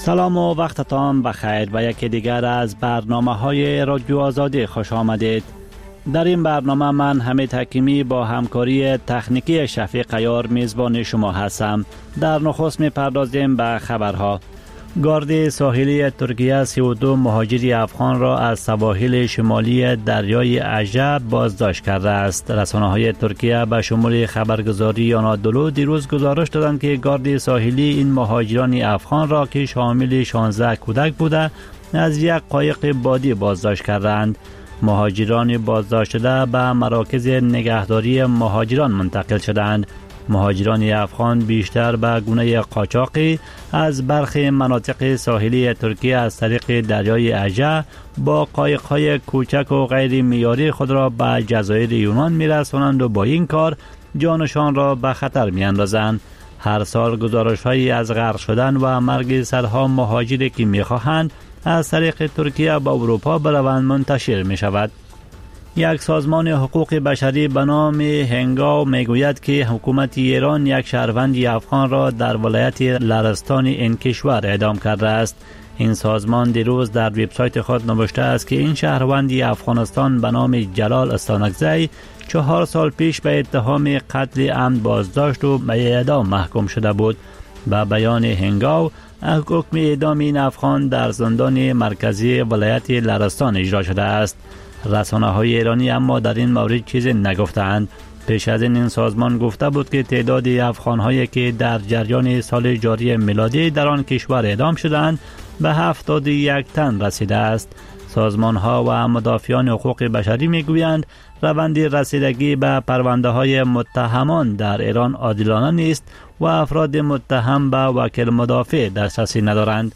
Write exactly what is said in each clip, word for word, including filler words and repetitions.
سلام و وقتتان بخیر و یکی دیگر از برنامه های رادیو آزادی خوش آمدید. در این برنامه من حمید حکیمی با همکاری تکنیکی شفیق عیار میزبان شما هستم. در نخست میپردازیم به خبرها. گارد ساحلی ترکیه سی و دو مهاجری افغان را از سواحل شمالی دریای اژه بازداشت کرده است. رسانه‌های ترکیه به شمول خبرگزاری آنادولو دیروز گزارش دادند که گارد ساحلی این مهاجران افغان را که شامل شانزده کودک بوده از یک قایق بادی بازداشت کردند. مهاجران بازداشت شده به مراکز نگهداری مهاجران منتقل شدند. مهاجران افغان بیشتر به گونه قاچاقی از برخی مناطق ساحلی ترکیه از طریق دریای اژه با قایق‌های کوچک و غیر معیاری خود را به جزایر یونان می‌رسانند و با این کار جانشان را به خطر می‌اندازند. هر سال گزارش‌هایی از غرق شدن و مرگ صدها مهاجری که می‌خواهند از طریق ترکیه به اروپا بروند منتشر می‌شود. یک سازمان حقوق بشری به نام هنگاو میگوید که حکومت ایران یک شهروند افغان را در ولایت لرستان این کشور اعدام کرده است. این سازمان دیروز در وبسایت خود نوشته است که این شهروند افغانستان به نام جلال استانکزی چهار سال پیش به اتهام قتل عمد بازداشت و به اعدام محکوم شده بود. به بیان هنگاو، حکم اعدام این افغان در زندان مرکزی ولایت لرستان اجرا شده است. رسانه‌های ایرانی اما در این مورد چیزی نگفتند. پیش از این این سازمان گفته بود که تعداد افغان‌هایی که در جریان سال جاری میلادی در آن کشور اعدام شدند به هفتاد و یک تن رسیده است. سازمان‌ها و مدافعان حقوق بشری می‌گویند روند رسیدگی به پرونده‌های متهمان در ایران عادلانه نیست و افراد متهم به وکیل مدافع دسترسی ندارند.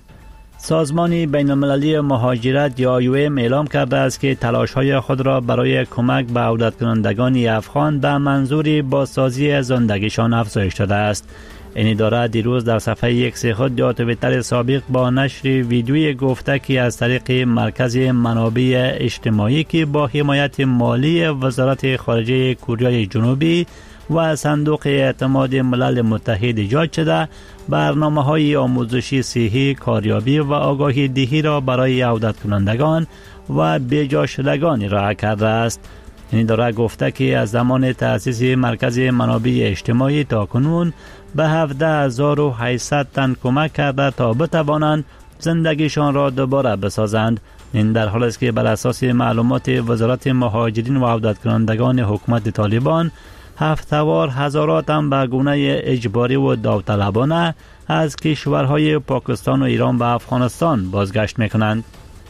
سازمان بین المللی مهاجرت یا آی او ام اعلام کرده است که تلاش‌های خود را برای کمک به عودت کنندگان افغان به منظور بازسازی زندگیشان افزایش داده است. این اداره دیروز در صفحه اکس خود یا توییتر سابق با نشر ویدیویی گفته که از طریق مرکز منابع اجتماعی که با حمایت مالی وزارت خارجه کره جنوبی و صندوق اعتماد ملل متحد ایجاد شده برنامه‌های آموزشی صحی، کاریابی و آگاهی دهی را برای عودت کنندگان و بیجا شدگان ارائه کرده است. این اداره گفته که از زمان تأسیس مرکز منابع اجتماعی تا کنون به هفده هزار و هشتصد تن کمک کرده تا بتوانند زندگیشان را دوباره بسازند. این در حالی است که بر اساس معلومات وزارت مهاجرین و عودت کنندگان حکومت طالبان هفتوار هزارات هم به گونه اجباری و داوطلبانه از کشورهای پاکستان و ایران و افغانستان بازگشت میکنند.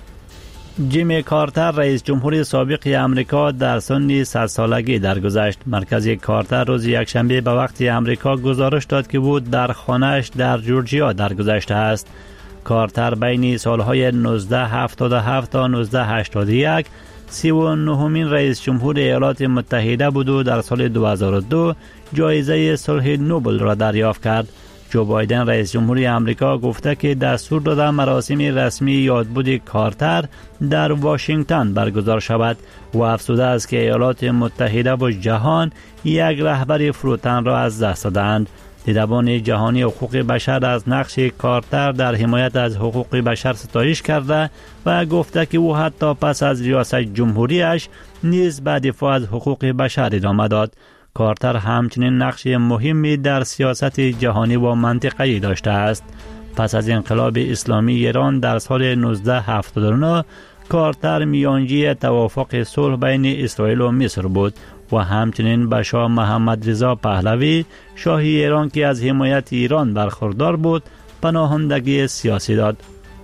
جیمی کارتر رئیس جمهور سابق امریکا در سن صد سالگی درگذشت. مرکز کارتر روز یکشنبه به وقت امریکا گزارش داد که بود در خانه‌اش در جورجیا درگذشته است. کارتر بین سالهای نوزده هفتاد و هفت تا نوزده هشتاد و یک سی و نهمین رئیس جمهور ایالات متحده بود و در سال دو هزار و دو جایزه صلح نوبل را دریافت کرد. جو بایدن رئیس جمهوری آمریکا گفته که دستور داده مراسم رسمی یادبود کارتر در واشنگتن برگزار شود و افزوده است که ایالات متحده و جهان یک رهبر فروتن را از دست دادند. دیدبان جهانی حقوق بشر از نقش کارتر در حمایت از حقوق بشر ستایش کرده و گفته که او حتی پس از ریاست جمهوریش نیز به دفاع از حقوق بشر ادامه داد. کارتر همچنین نقش مهمی در سیاست جهانی و منطقه‌ای داشته است. پس از انقلاب اسلامی ایران در سال نوزده هفتاد و نه کارتر میانجی توافق صلح بین اسرائیل و مصر بود و همچنین به شاه محمد رضا پهلوی شاه ایران که از حمایت ایران برخوردار بود پناهندگی سیاسی داد.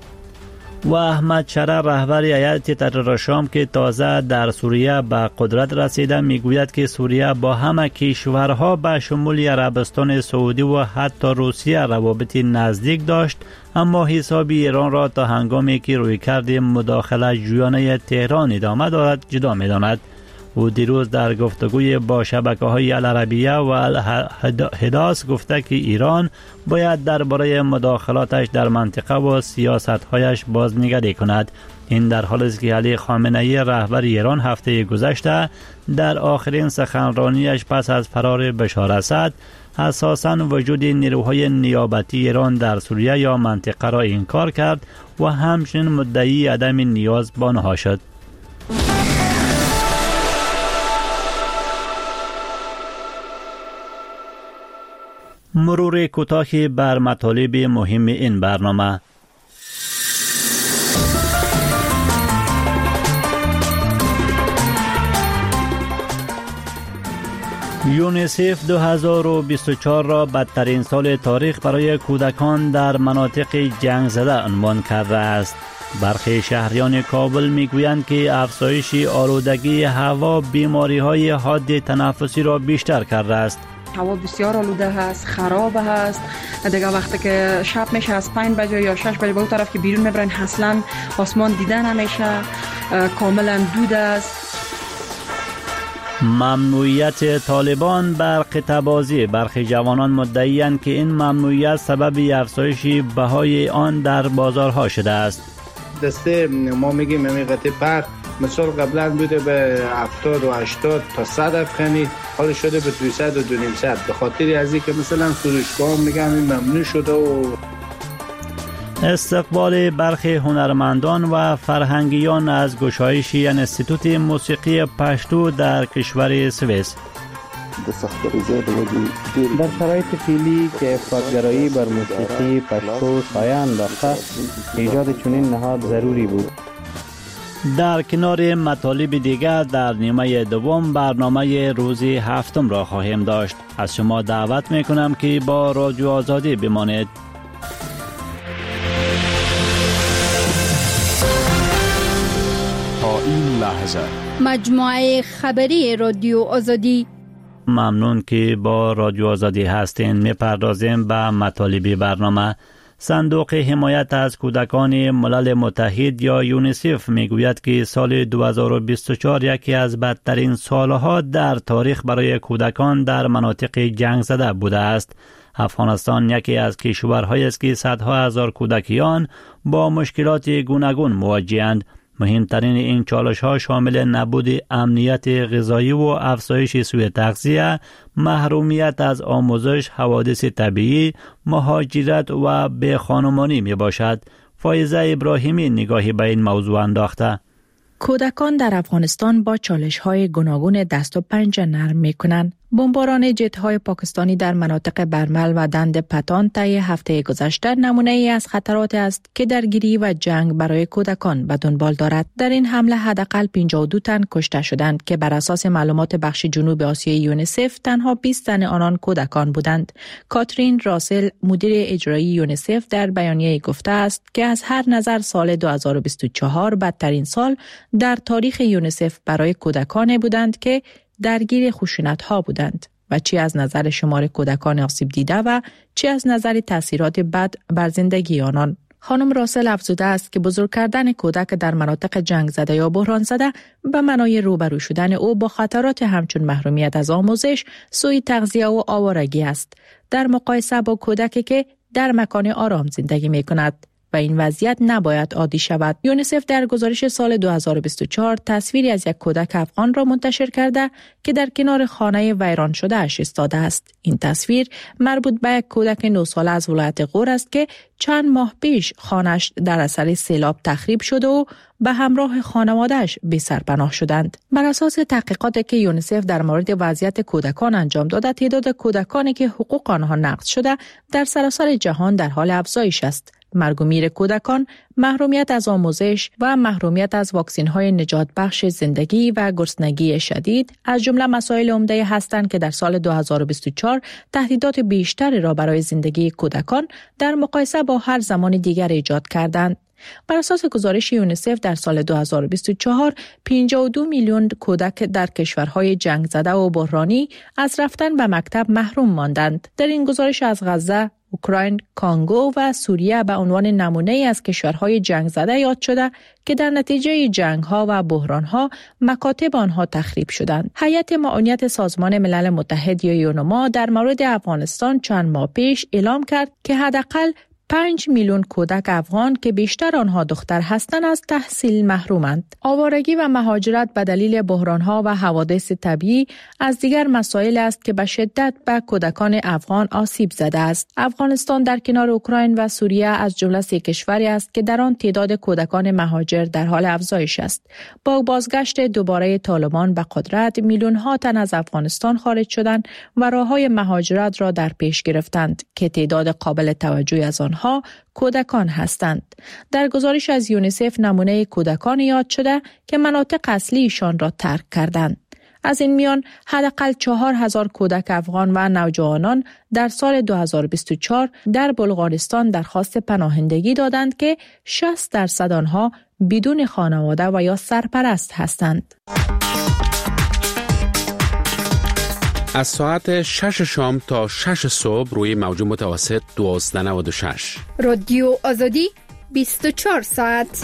و احمد شرع رهبر هیئت تحریر شام که تازه در سوریه به قدرت رسیده میگوید که سوریه با همه کشورها به شمول عربستان سعودی و حتی روسیه روابط نزدیک داشت، اما حساب ایران را تا هنگامی که رویکرد مداخله جویانه تهران ادامه دارد جدا می‌داند. او دیروز در گفتگوی با شبکه‌های العربیه و الحداث گفته که ایران باید درباره مداخلاتش در منطقه و سیاست‌هایش بازنگری کند. این در حالی است که علی خامنه ای رهبر ایران هفته گذشته در آخرین سخنرانیش پس از فرار بشار اسد اساساً وجود نیروهای نیابتی ایران در سوریه یا منطقه را انکار کرد و همچنین مدعی عدم نیاز به آنها شد. مرور کوتاهی بر مطالب مهم این برنامه. یونیسف دو هزار و بیست و چهار را بدترین سال تاریخ برای کودکان در مناطق جنگ زده عنوان کرده است. برخی شهریان کابل میگویند که افزایش آلودگی هوا بیماری‌های حاد تنفسی را بیشتر کرده است. هوا بسیار آلوده هست، خراب هست. دیگه وقتی که شب میشه از پنج بجه یا شش بجه به اون طرف که بیرون میبرن اصلا آسمان دیده نمیشه، کاملا دود است. ممنوعیت طالبان بر قطعه‌بازی. برخی جوانان مدعی‌اند که این ممنوعیت سبب افزایش بهای آن در بازارها شده است. دسته ما میگیم همین قطعه پر مثال قبلا بوده به هفتاد و هشتاد تا صد افغانی، حالا شده به دویست و دو صد. به خاطر از این که مثلا فروشگاه میگم این ممنوع شده. و استقبال برخی هنرمندان و فرهنگیان از گشایش انستیتوت موسیقی پشتو در کشور سوئیس. در شرایط فعلی که افراط‌گرایی بر موسیقی پشتو سایه انداخته، ایجاد چنین نهاد ضروری بود. در کنار مطالب دیگر در نیمه دوم برنامه روز هفتم را خواهیم داشت. از شما دعوت میکنم که با رادیو آزادی بمانید. تا این لحظه مجموعه خبری رادیو آزادی. ممنون که با رادیو آزادی هستین. میپردازیم به مطالب برنامه. صندوق حمایت از کودکان ملل متحد یا یونیسف میگوید که سال دو هزار و بیست و چهار یکی از بدترین سالها در تاریخ برای کودکان در مناطق جنگ زده بوده است. افغانستان یکی از کشورهایی است که صدها هزار کودکیان با مشکلات گوناگون مواجه‌اند. مهمترین این چالش ها شامل نبود امنیت غذایی و افزایش سوء تغذیه، محرومیت از آموزش، حوادث طبیعی، مهاجرت و بیخانمانی می باشد. فایزه ابراهیمی نگاهی به این موضوع انداخته. کودکان در افغانستان با چالش‌های گوناگون دست و پنجه نرم می‌کنند. بمباران جت‌های پاکستانی در مناطق برمل و دند پتان طی هفته گذشته نمونه‌ای از خطرات است که درگیری و جنگ برای کودکان به دنبال دارد. در این حمله حداقل پنجاه و دو تن کشته شدند که بر اساس معلومات بخش جنوب آسیای یونیسف تنها بیست تن آنان کودکان بودند. کاترین راسل مدیر اجرایی یونیسف در بیانیه گفته است که از هر نظر سال دو هزار و بیست و چهار بدترین سال در تاریخ یونیسف برای کودکان بودند که درگیر خشونت‌ها بودند و چی از نظر شمار کودکان آسیب دیده و چی از نظر تاثیرات بد بر زندگی آنان. خانم راسل افزوده است که بزرگ کردن کودک در مناطق جنگ زده یا بحران زده به معنای روبرو شدن او با خطرات همچون محرومیت از آموزش، سوء تغذیه و آوارگی است، در مقایسه با کودکی که در مکان آرام زندگی می کند و این وضعیت نباید عادی شود. یونیسف در گزارش سال دو هزار و بیست و چهار تصویری از یک کودک افغان را منتشر کرده که در کنار خانه ویران شده اش ایستاده است. این تصویر مربوط به یک کودک نه ساله از ولایت غور است که چند ماه پیش خانه‌اش در اثر سیلاب تخریب شده و به همراه خانواده‌اش بی سرپناه شدند. بر اساس تحقیقاتی که یونیسف در مورد وضعیت کودکان انجام داده، تعداد کودکانی که حقوق آنها نقض شده در سراسر جهان در حال افزایش است. مرگ و میر کودکان، محرومیت از آموزش و محرومیت از واکسین‌های نجات بخش زندگی و گرسنگی شدید از جمله مسائل عمده هستند که در سال دو هزار و بیست و چهار تهدیدات بیشتری را برای زندگی کودکان در مقایسه با هر زمان دیگر ایجاد کردند. بر اساس گزارش یونیسف در سال دو هزار و بیست و چهار پنجاه و دو میلیون کودک در کشورهای جنگ زده و بحرانی از رفتن به مکتب محروم ماندند. در این گزارش از غزه، اوکراین، کانگو و سوریه به عنوان نمونه‌ای از کشورهای جنگ زده یاد شده که در نتیجه جنگ‌ها و بحران‌ها مکاتب آنها تخریب شدند. هیئت معاونت سازمان ملل متحد یا یونما در مورد افغانستان چند ماه پیش اعلام کرد که حداقل پنج میلیون کودک افغان که بیشتر آنها دختر هستند از تحصیل محرومند. آوارگی و مهاجرت به دلیل بحران‌ها و حوادث طبیعی از دیگر مسائل است که به شدت به کودکان افغان آسیب زده است. افغانستان در کنار اوکراین و سوریه از جمله سه کشوری است که در آن تعداد کودکان مهاجر در حال افزایش است. با بازگشت دوباره طالبان به قدرت، میلیون‌ها تن از افغانستان خارج شدند و راه‌های مهاجرت را در پیش گرفتند که تعداد قابل توجهی از آنها کودکان هستند. در گزارش از یونیسف نمونه کودکان یاد شده که مناطق اصلیشان را ترک کردند. از این میان حداقل چهار هزار کودک افغان و نوجوانان در سال دو هزار و بیست و چهار در بلغارستان درخواست پناهندگی دادند که شصت درصد آنها بدون خانواده و یا سرپرست هستند. از ساعت شش شام تا شش صبح روی موج متوسط دوازده نود و شش. رادیو آزادی بیست و چهار ساعت.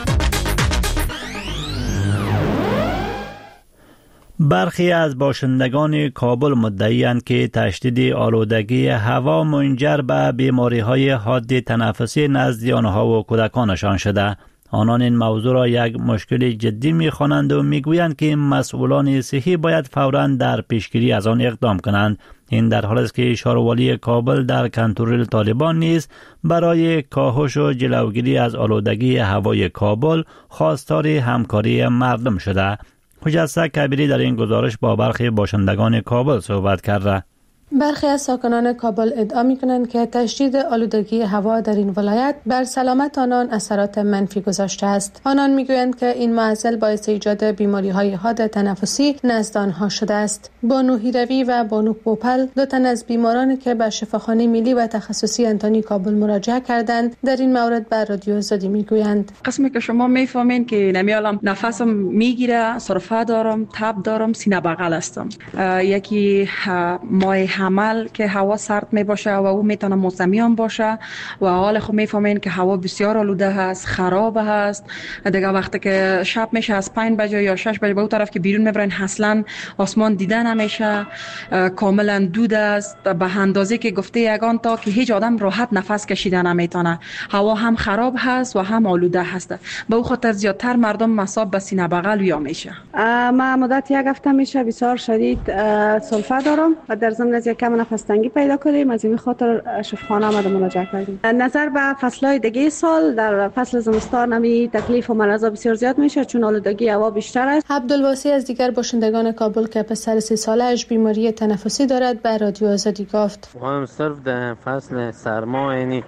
برخی از باشندگان کابل مدعی‌اند که تشدید آلودگی هوا منجر به بیماری‌های حاد تنفسی نزد آنها و کودکانشان شده. آنان این موضوع را یک مشکل جدی می‌خوانند و می‌گویند که مسئولان صحی باید فوراً در پیشگیری از آن اقدام کنند. این در حالی است که شاروالی کابل در کنترل طالبان نیز برای کاهش و جلوگیری از آلودگی هوای کابل خواستار همکاری مردم شده. حجت کبیری در این گزارش با برخی باشندگان کابل صحبت کرده. برخی از ساکنان کابل ادعا می‌کنند که تشدید آلودگی هوا در این ولایت بر سلامت آنان اثرات منفی گذاشته است. آنان می‌گویند که این معضل باعث ایجاد بیماری‌های حاد تنفسی نزد آنها شده است. بانو هیروی و بانو پوپل، دو تن از بیمارانی که به شفاخانه ملی و تخصصی انتونی کابل مراجعه کردند، در این مورد بر رادیو آزادی می‌گویند: قسمی که شما می‌فهمین که نمیالم نفسم میگیره، سرفه دارم، تب دارم، سینه بغل هستم. یکی ماه حمل که هوا سرد می باشه و او میتونه موسمی هم باشه و حال خود میفهمین که هوا بسیار آلوده هست، خراب هست. دیگه وقتی که شب میشه از پنج بجه یا شش بجه به اون طرف که بیرون میبرین اصلا آسمان دیده نمیشه، کاملا دود است به اندازه که گفته یگان تا که هیچ آدم راحت نفس کشیدن نمیتونه. هوا هم خراب هست و هم آلوده هست. به اون خاطر زیادتر مردم مصاب به سینه بغل ویا میشه. ما مدت یک هفته میشه بسیار شدید سلفه دارم و در ضمن از یک کم نفس تنگی پیدا کردیم. از این خاطر شفاخانه آمده مراجعه کردیم. نظر به فصل‌های دیگه سال در فصل زمستان همی تکلیف و مرضا بسیار زیاد میشه چون آلودگی هوا بیشتر است. عبدالواسی از دیگر باشندگان کابل که پسر سی ساله‌اش بیماری تنفسی دارد به رادیو آزادی گفت: هم صرف در فصل سرما یعنی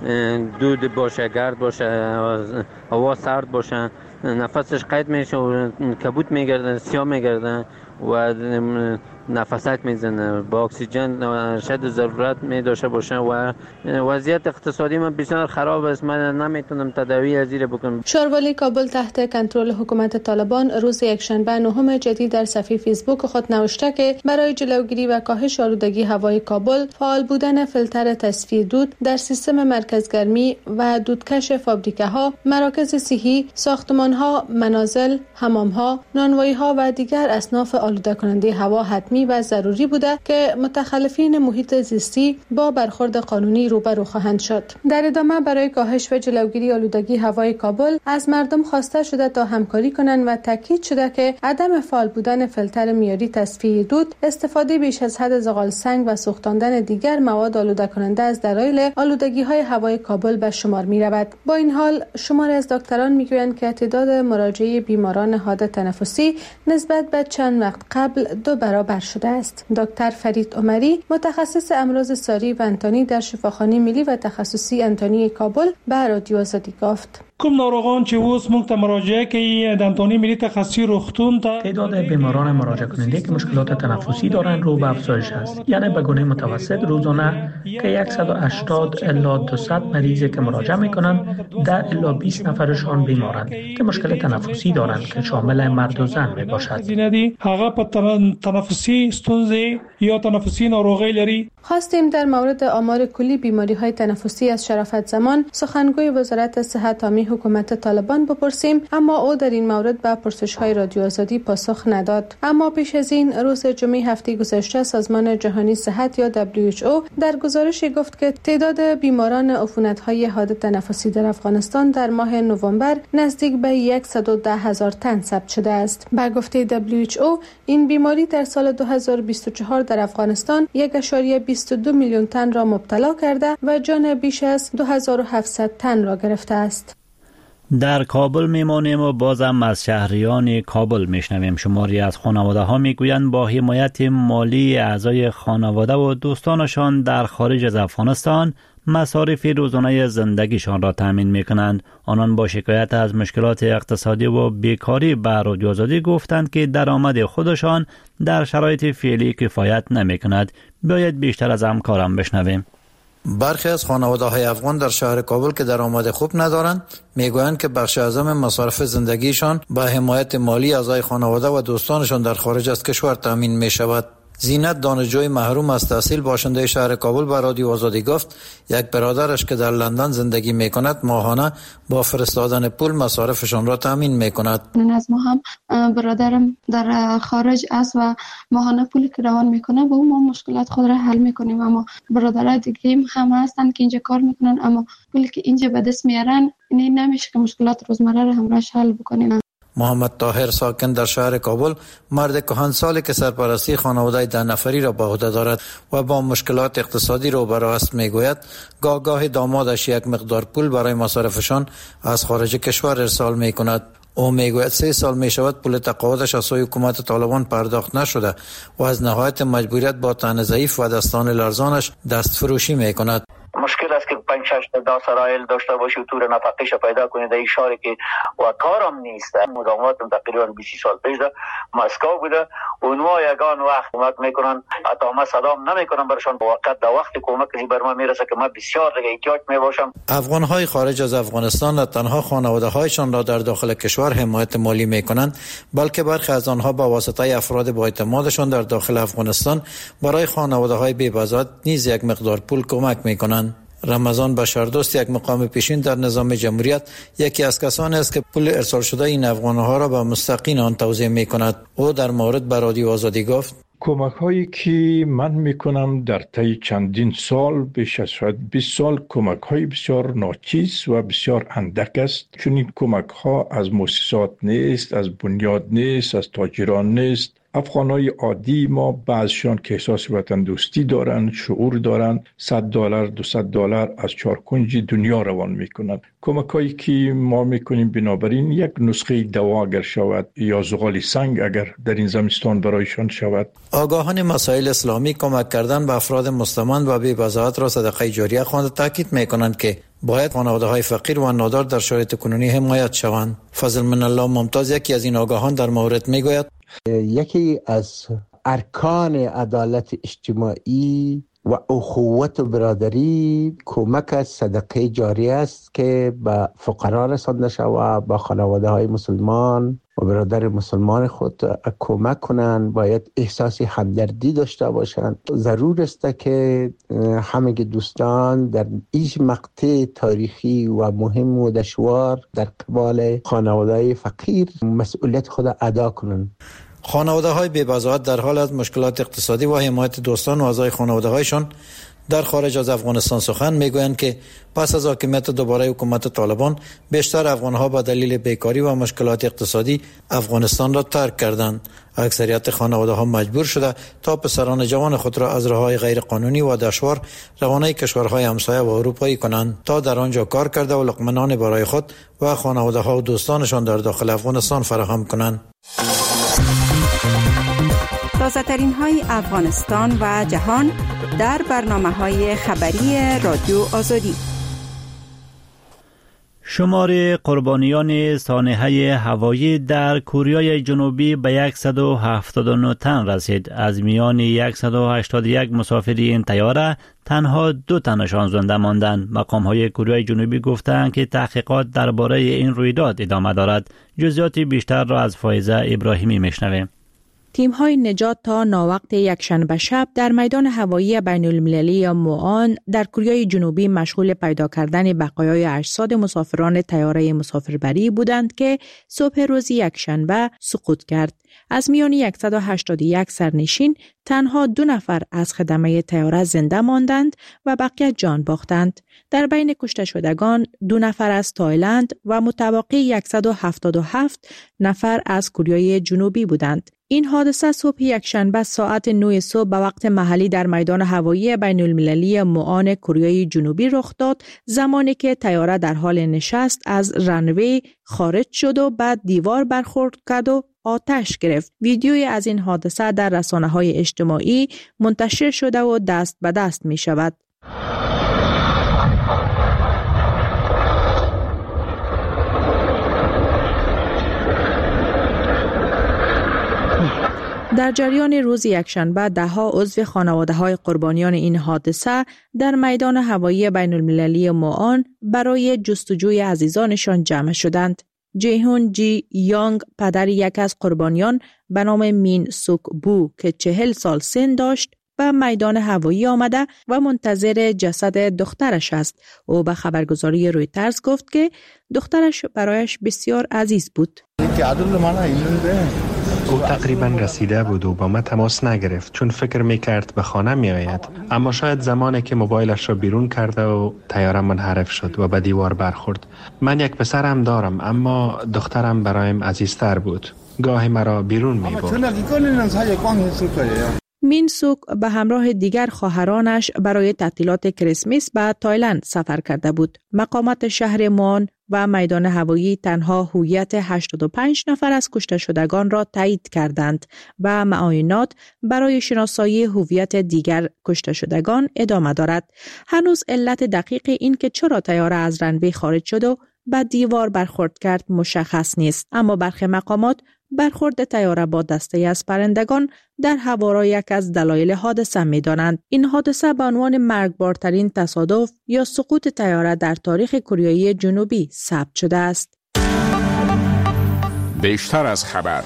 دود باشه، گرد باشه، هوا سرد باشه، نفسش قید میشه و کبود میگرده، سیاه میگرده و نفسک میزنه، با اکسیژن شد ضرورت می داشته باشه و وضعیت اقتصادی من بسیار خراب است. من نمیتونم تداوی از این بکنم. شاروالی کابل تحت کنترل حکومت طالبان روز یکشنبه نهم جدید در صفحه فیسبوک خود نوشته که برای جلوگیری و کاهش آلودگی هوای کابل فعال بودن فیلتر تصفیه دود در سیستم مرکزگرمی و دودکش فابریکه ها، مراکز صحی، ساختمان ها، منازل، حمام ها، نانوایی ها و دیگر اصناف آلوده کننده هوا حتمی و ضروری بوده که متخلفین محیط زیستی با برخورد قانونی روبرو خواهند شد. در ادامه برای کاهش و جلوگیری آلودگی هوای کابل از مردم خواسته شده تا همکاری کنند و تاکید شده که عدم فعال بودن فیلتر معیاری تصفیه دود، استفاده بیش از حد زغال سنگ و سوختاندن دیگر مواد آلوده کننده از دلایل آلودگی های هوای کابل به شمار می رود. با این حال شماری از دکتران می گویند که تعداد مراجعه بیماران حاد تنفسی نسبت به چند وقت قبل دو برابر شده است. دکتر فرید عمری، متخصص امراض ساری و انتانی در شفاخانه ملی و تخصصی انتانی کابل به رادیو آزادی گفت: کوم ناروغان چې اوس موږ ته مراجعه کوي د انتونی ملی تخصصی روغتون ته تعداد بیماران مراجعه کننده که مشکلات تنفسی دارند رو به افزایش است. یعنی به گونه متوسط روزانه که صد و هشتاد الی دویست مریض که مراجعه میکنند ده الی بیست نفرشان بیمارند که مشکل تنفسی دارند که شامل مرد و زن می باشد. هغه په تنفسی ستونزې یا تنفسی ناروغی لري. خواستیم در مورد آمار کلی بیماری های تنفسی از شرافت زمان سخنگوی وزارت صحت حامی حکومت طالبان بپرسیم، اما او در این مورد به پرسش‌های رادیو آزادی پاسخ نداد. اما پیش از این روز جمعه هفته گذشته سازمان جهانی صحت یا دبلیو اچ او در گزارشی گفت که تعداد بیماران عفونت‌های حاد تنفسی در افغانستان در ماه نوامبر نزدیک به صد و ده هزار تن ثبت شده است. به گفته دبلیو اچ او این بیماری در سال دو هزار و بیست و چهار در افغانستان یک ممیز بیست و دو میلیون تن را مبتلا کرده و جان بیش از دو هزار و هفتصد تن را گرفته است. در کابل میمانیم و بازم از شهریان کابل میشنویم. شماری از خانواده ها میگویند با حمایت مالی اعضای خانواده و دوستانشان در خارج از افغانستان مصارف روزانه زندگیشان را تامین میکنند. آنان با شکایت از مشکلات اقتصادی و بیکاری به رادیو آزادی گفتند که درآمد خودشان در شرایط فعلی کفایت نمیکند. بیایید بیشتر از همکارم بشنویم. برخی از خانواده‌های افغان در شهر کابل که درآمد خوب ندارند میگویند که بخش اعظم مصارف زندگیشان با حمایت مالی اعضای خانواده و دوستانشان در خارج از کشور تامین می شود. زینت دانشجوی محروم از تحصیل باشنده شهر کابل به رادیو آزادی گفت یک برادرش که در لندن زندگی می کند ماهانه با فرستادن پول مصارفشان را تامین می کند. از ما هم برادرم در خارج است و ماهانه پولی که روان میکنه با اون ما مشکلات خود را حل میکنیم، اما برادرای دیگه هم هستن که اینجا کار میکنن اما پولی که اینجا به دست میارن این نمیشه که مشکلات روزمره را همراهش حل بکنیم. محمد طاهر ساکن در شهر کابل مرد کهنسالی که سرپرستی خانواده ده نفری را به عهده دارد و با مشکلات اقتصادی روبرو است میگوید گاه گاه دامادش یک مقدار پول برای مصارفشان از خارج کشور ارسال میکند. او میگوید سه سال می شود پول تقاعدش از سوی حکومت طالبان پرداخت نشده و از نهایت مجبوریت با تن ضعیف و دستان لرزانش دست فروشی می کند. مشکل است که پنج شش تا سرایل داشته باشی و طور نفقیش پیدا کنی در این شهر که و کارم نیست. مداوماتم تقریبا بیست سال پیش در مسکو بوده. اونها یگان وقت کمک میکنن، حتی ما صدام نمیکنن برشان با وقت در وقت کمک بر ما میرسه که ما بسیار دیگه احتیاج میباشم. افغان‌های خارج از افغانستان نه تنها خانواده‌هایشان را در داخل کشور حمایت مالی میکنند، بلکه برخی از آنها با واسطه افراد با اعتمادشان در داخل افغانستان برای خانواده‌های بی‌بضاعت نیز یک مقدار پول کمک میکنند. رمضان بشردوست یک مقام پیشین در نظام جمهوریت یکی از کسانی است که پول ارسال شده این افغان‌ها را به مستقین آن توزیع می‌کند. او در مورد به رادیو آزادی گفت کمک هایی که من میکنم در طی چندین سال بیش از شاید بیست سال کمک های بسیار ناچیز و بسیار اندک است، چون این کمک ها از مؤسسات نیست، از بنیاد نیست، از تاجران نیست. افغانای عادی ما بعضشان که احساس وطن دوستی دارن، شعور دارن، صد دلار دویست دلار از چهار کنج دنیا روان میکنن. کمکایی که ما میکنیم بنابراین یک نسخه دوا اگر شود یا زغال سنگ اگر در این زمستان برایشان شود. آگاهان مسائل اسلامی کمک کردن به افراد مستمند و بی‌بضاعت را صدقه جاریه خوانده تاکید میکنند که باید خانواده‌های فقیر و نادار در شرایط کنونی حمایت شوند. فضل من الله ممتاز یکی از این آگاهان در مورد میگوید یکی از ارکان عدالت اجتماعی و اخوت و برادری کمک صدقه جاریه است که به فقرا رسانده شود، با خانواده های مسلمان و برادر مسلمان خود کمک کنند. باید احساسی همدردی داشته باشند. ضرور است که همه دوستان در این مقطع تاریخی و مهم و دشوار در قبال خانواده فقیر مسئولیت خود ادا کنند. خانواده‌های بی‌بضاعت در حال از مشکلات اقتصادی و حمایت دوستان و اعضای خانواده‌هایشان در خارج از افغانستان سخن میگویند که پس از حاکمیت دوباره حکومت طالبان بیشتر افغان‌ها به دلیل بیکاری و مشکلات اقتصادی افغانستان را ترک کردند. اکثریت خانواده‌ها مجبور شده تا پسران جوان خود را از راه‌های غیر قانونی و دشوار روانه کشورهای همسایه و اروپایی کنند تا در آنجا کار کرده و لقمه برای خود و خانواده‌ها و دوستانشان در داخل افغانستان فراهم کنند. تازه ترین های افغانستان و جهان در برنامه های خبری رادیو آزادی. شمار قربانیان سانحه هوایی در کره جنوبی به صد و هفتاد و نه تن رسید. از میان صد و هشتاد و یک مسافر این طیاره تنها دو تنشان زنده ماندند. مقام های کره جنوبی گفتند که تحقیقات درباره این رویداد ادامه دارد. جزئیات بیشتر را از فائزه ابراهیمی میشنویم. تیم‌های نجات تا ناوقت یکشنبه شب در میدان هوایی بین المللی موآن در کره جنوبی مشغول پیدا کردن بقایای اجساد مسافران طیاره مسافربری بودند که صبح روز یکشنبه سقوط کرد. از میان صد و هشتاد و یک سرنشین تنها دو نفر از خدمه طیاره زنده ماندند و بقیه جان باختند. در بین کشته شدگان دو نفر از تایلند و متبقی صد و هفتاد و هفت نفر از کره جنوبی بودند. این حادثه صبح یکشنبه ساعت نه صبح به وقت محلی در میدان هوایی بین المللی موآن کره جنوبی رخ داد، زمانی که طیاره در حال نشست از رنوی خارج شد و بعد دیوار برخورد کرد و آتش گرفت. ویدیوی از این حادثه در رسانه‌های اجتماعی منتشر شده و دست به دست می شود. در جریان روز یکشنبه ده ها عضو خانواده های قربانیان این حادثه در میدان هوایی بین المللی موآن برای جستجوی عزیزانشان جمع شدند. جیهون جی یانگ پدر یک از قربانیان به نام مین سوک بو که چهل سال سن داشت به میدان هوایی آمده و منتظر جسد دخترش است. او به خبرگزاری رویترز گفت که دخترش برایش بسیار عزیز بود. او تقریبا رسیده بود و با ما تماس نگرفت چون فکر میکرد به خانه می آید. اما شاید زمانی که موبایلش را بیرون کرده و طیاره منحرف شد و به دیوار برخورد. من یک پسرم دارم اما دخترم برایم عزیزتر بود. گاهی مرا بیرون می برد. مین سوک به همراه دیگر خواهرانش برای تعطیلات کریسمس به تایلند سفر کرده بود. مقامات شهر موآن و میدان هوایی تنها هویت هشتاد و پنج نفر از کشته شدگان را تایید کردند و معاینات برای شناسایی هویت دیگر کشته شدگان ادامه دارد. هنوز علت دقیق این که چرا طیاره از رنوی خارج شد و به دیوار برخورد کرد مشخص نیست، اما برخی مقامات برخورد طیاره با دسته از پرندگان در هوا را یک از دلایل حادثه می دانند. این حادثه به عنوان مرگبارترین تصادف یا سقوط طیاره در تاریخ کره جنوبی ثبت شده است. بیشتر از خبر.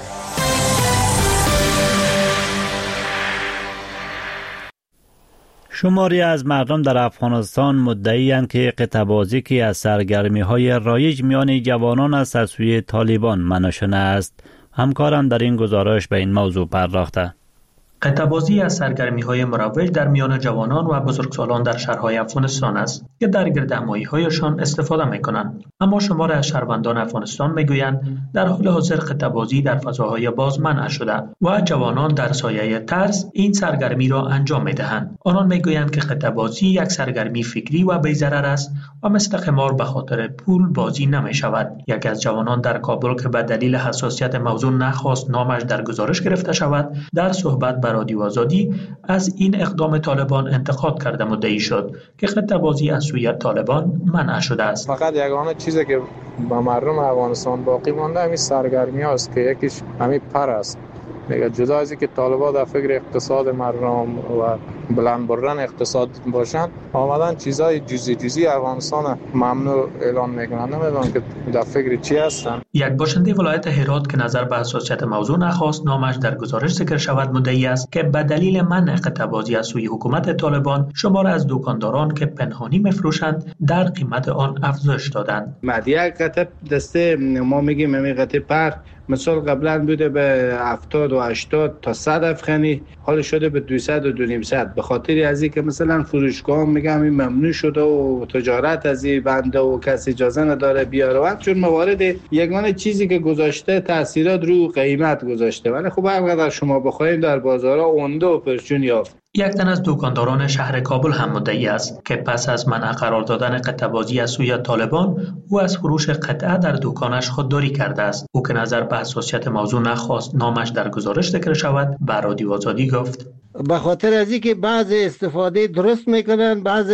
شماری از مردم در افغانستان مدعی‌اند که قطعه‌بازی که از سرگرمی‌های رایج میان جوانان است از سوی طالبان منع شده است. همکاران در این گزارش به این موضوع پرداخته. قطعه‌بازی از سرگرمی‌های مروج در میان جوانان و بزرگسالان در شهرهای افغانستان است که در گردهمایی‌هایشان استفاده می‌کنند. اما شمار از شهروندان افغانستان می‌گویند در حال حاضر قطعه‌بازی در فضاهای باز منع شده و جوانان در سایه ترس این سرگرمی را انجام می‌دهند. آنان می‌گویند که قطعه‌بازی یک سرگرمی فکری و بی‌ضرر است و مثل قمار به خاطر پول بازی نمی‌شود. یکی از جوانان در کابل که به دلیل حساسیت موضوع نخواست نامش در گزارش گرفته شود، در صحبت با رادیو آزادی از این اقدام طالبان انتقاد کرده مدعی شد که قطعه‌بازی از سوی طالبان منع شده است. فقط یگانه چیزی که با مردم افغانستان باقی مانده همین سرگرمی هاست که یکیش همین پر است. میگه جدا از اینکه طالبان در فکر اقتصاد مردم و بلند بردن اقتصاد باشند، آمدن چیزای جزئی جزئی افغانستان ممنوع اعلان میکنند. نمیدونم که در فکر چی هستن. یک باشنده ولایت هرات که نظر به حساسیت موضوع نخواست نامش در گزارش ذکر شود مدعی است که به دلیل منع قطعه‌بازی از سوی حکومت طالبان شمار از دکانداران که پنهانی میفروشند در قیمت آن افزایش دادند. یک قطعه دسته ما میگیم همین قطعه پر مثال قبلا بوده به هفتاد و هشتاد تا صد افغانی، حال شده به دویست و دویست. به خاطر از این که مثلا فروشگاه میگم این ممنوع شده و تجارت از این بنده و کسی اجازه نداره بیاره و چون موارد یگانه چیزی که گذاشته تاثیرات رو قیمت گذاشته. ولی خب هرقدر شما بخواید در بازارها اونده و پرچون یافت. یک تن از دکانداران شهر کابل هم مدعی است که پس از منع قرار دادن قطعه‌بازی از سوی طالبان او از فروش قطعه در دکانش خودداری کرده است. او که نظر به حساسیت موضوع نخواست نامش در گزارش ذکر شود به رادیو آزادی گفت به خاطر از اینکه بعض استفاده درست میکنن بعض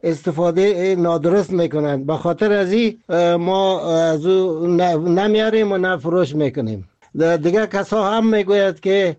استفاده نادرست میکنن، به خاطر از این ما از او نمیاریم و نه فروش میکنیم. دیگه کسا هم میگوید که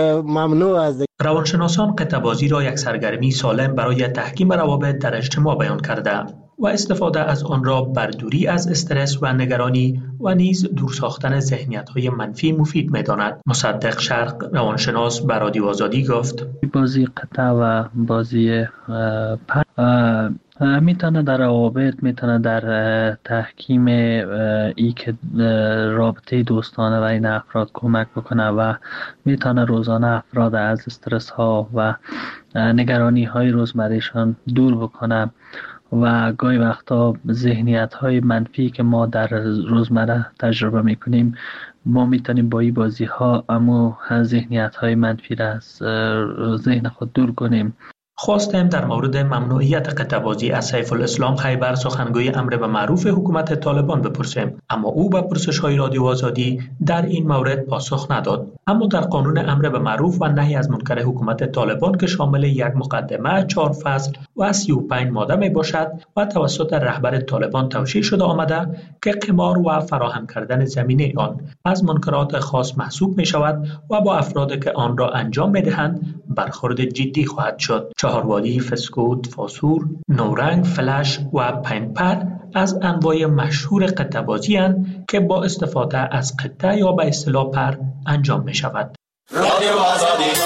ممنوع است. روانشناسان قطعه‌بازی را یک سرگرمی سالم برای تحکیم روابط در اجتماع بیان کرده. و استفاده از آن را بر دوری از استرس و نگرانی و نیز دور ساختن ذهنیت‌های منفی مفید می‌داند. مصدق شرق روانشناس به رادیو آزادی گفت: بازی قطع و بازی پر میتونه در روابط، میتونه در تحکیم ای که رابطه دوستانه بین افراد کمک بکنه و میتونه روزانه افراد از استرس ها و نگرانی های روزمرهشان دور بکنه و گاهی وقتا ذهنیت های منفی که ما در روزمره تجربه میکنیم ما میتونیم با این بازی ها امو ذهنیت های منفی را از ذهن خود دور کنیم. خواستیم در مورد ممنوعیت قطع‌بازی از سیف الاسلام خیبر سخنگوی امر به معروف حکومت طالبان بپرسیم، اما او به پرسش‌های رادیو آزادی در این مورد پاسخ نداد. اما در قانون امر به معروف و نهی از منکر حکومت طالبان که شامل یک مقدمه، چهار فصل و سی و پنج ماده می باشد و توسط رهبر طالبان توشیح شده آمده که قمار و فراهم کردن زمینه آن از منکرات خاص محسوب می شود و با افرادی که آن را انجام می دهند برخورد جدی خواهد شد. چهاروادی، فسکوت، فاسور، نورنگ، فلش و پنپر از انواع مشهور قطعه بازی هستند که با استفاده از قطعه یا به اصطلاح پر انجام می شود. رادیو آزادی.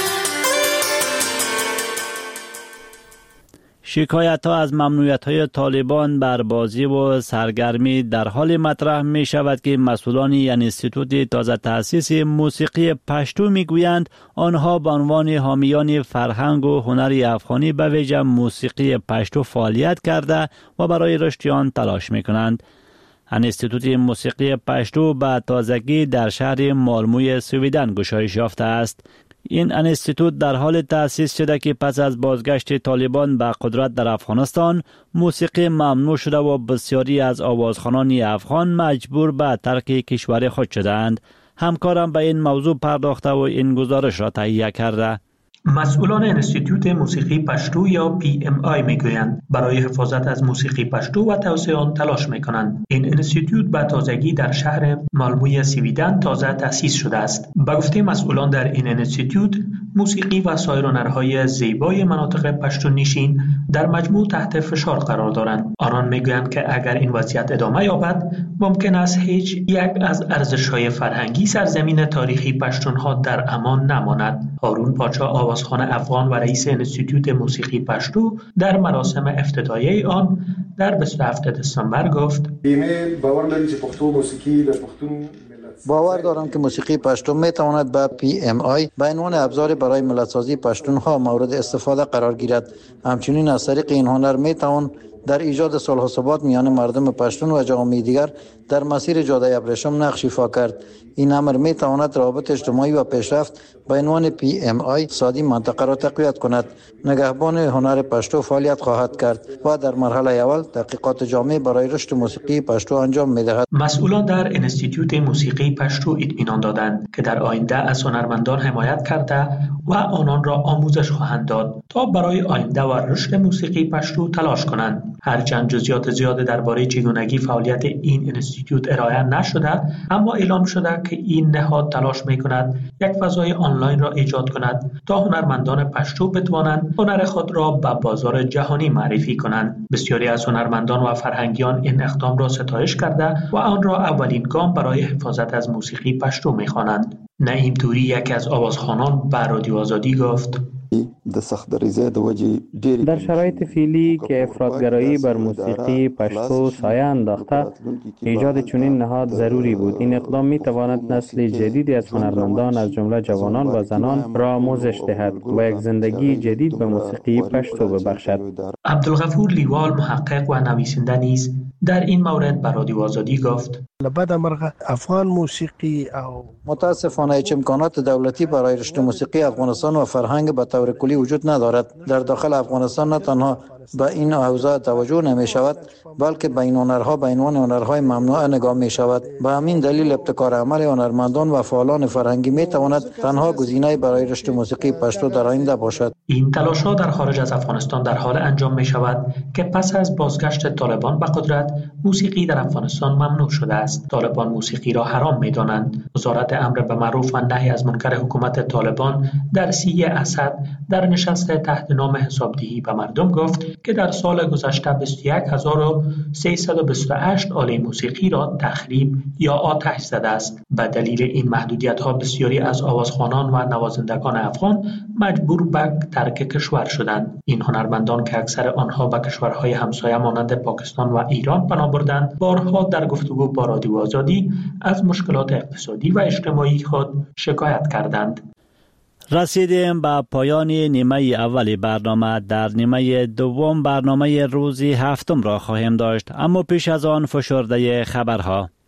شکایت ها از ممنوعیت های طالبان بر بازی و سرگرمی در حال مطرح می شود که مسئولان انستیتوت تازه تأسیس موسیقی پشتو می گویند آنها به عنوان حامیان فرهنگ و هنر افغانی به ویژه موسیقی پشتو فعالیت کرده و برای رشد آن تلاش می کنند. انستیتوت موسیقی پشتو به تازگی در شهر مالموی سویدن گشایش یافته است. این انستیتوت در حال تأسیس شده که پس از بازگشت طالبان به قدرت در افغانستان موسیقی ممنوع شده و بسیاری از آوازخوانان افغان مجبور به ترک کشور خود شدند. همکارم به این موضوع پرداخته و این گزارش را تهیه کرده. مسئولان انستیتوت موسیقی پشتو یا پی ام آی میگویند برای حفاظت از موسیقی پشتو و توسعه آن تلاش میکنند. این انستیتوت به تازگی در شهر مالموی سویدن تازه تأسیس شده است. به گفته مسئولان در این انستیتوت موسیقی و سایر هنرهای زیبای مناطق پشتو نشین در مجموع تحت فشار قرار دارند. آنان میگویند که اگر این وضعیت ادامه یابد ممکن است هیچ یک از ارزش‌های فرهنگی سرزمین تاریخی پشتونها در امان نماند. هارون پاچا آوازخوان افغان و رئیس انستیتوت موسیقی پشتو در مراسم افتتاحیه آن در بیست و هفتم دسامبر گفت: باور دارم که موسیقی پشتو می تواند به پی ام آی به عنوان ابزاری برای ملت‌سازی پشتونها مورد استفاده قرار گیرد. همچنین از طریق این هنر می توان در ایجاد صلح و ثبات میان مردم پشتون و جامعه دیگر در مسیر جاده ابریشم نقش ایفا کرد. این امر می تواند روابط اجتماعی و پیشرفت به عنوان پی ام آی اقتصادی منطقه را تقویت کند. نگهبان هنر پشتو فعالیت خواهد کرد و در مرحله اول تحقیقات جامع برای رشد موسیقی پشتو انجام می دهد. مسئولان در انستیتوت موسیقی پشتو اطمینان دادند که در آینده از هنرمندان حمایت کرده و آنان را آموزش خواهند داد تا برای آینده و رشد موسیقی پشتو تلاش کنند. هرچند جزئیات زیاد درباره چگونگی فعالیت این انستیتوت ارائه نشده، اما اعلام شده که این نهاد تلاش می‌کند یک فضای آنلاین را ایجاد کند تا هنرمندان پشتو بتوانند هنر خود را به بازار جهانی معرفی کنند. بسیاری از هنرمندان و فرهنگیان این اقدام را ستایش کرده و آن را اولین گام برای حفاظت از موسیقی پشتو می‌خوانند. نعیم توری یکی از آوازخوانان به رادیو آزادی گفت: در شرایط فعلی که افراطگرایی بر موسیقی پشتو سایه انداخته، ایجاد چنین نهاد ضروری بود. این اقدام می تواند نسل جدیدی از هنرمندان از جمله جوانان و زنان را آموزش دهد و یک زندگی جدید به موسیقی پشتو ببخشد. عبدالغفور لیوال محقق و نویسنده نیز در این مورد به رادیو آزادی گفت: افغان موسیقی او متاسفانه هیچ امکانات دولتی برای رشد موسیقی افغانستان و فرهنگ به طور کلی وجود ندارد. در داخل افغانستان نه تنها به این حوزه توجه نمی شود، بلکه به این هنرها به عنوان هنرهای ممنوعه نگاه می شود. به همین دلیل ابتکار عمل هنرمندان و فعالان فرهنگی می تواند تنها گزینه برای رشد موسیقی پشتو در آینده باشد. این تلاش ها در خارج از افغانستان در حال انجام می شود که پس از بازگشت طالبان به قدرت موسیقی در افغانستان ممنوع شده است. است. طالبان موسیقی را حرام می‌دانند. وزارت امر به معروف و نهی از منکر حکومت طالبان در سیه اسد در نشست تحت نام حسابدهی به مردم گفت که در سال گذشته بیست و یک هزار و سیصد و بیست و هشت آله موسیقی را تخریب یا آتش زده است. به دلیل این محدودیت‌ها بسیاری از آوازخوانان و نوازندگان افغان مجبور به ترک کشور شدند. این هنرمندان که اکثر آنها به کشورهای همسایه مانند پاکستان و ایران پناه بردند، بارها در گفتگو با رادیو آزادی از مشکلات اقتصادی و اجتماعی خود شکایت کردند. رسیدیم به پایان نیمه اول برنامه. در نیمه دوم برنامه روزی هفتم را خواهیم داشت، اما پیش از آن فشرده خبرها.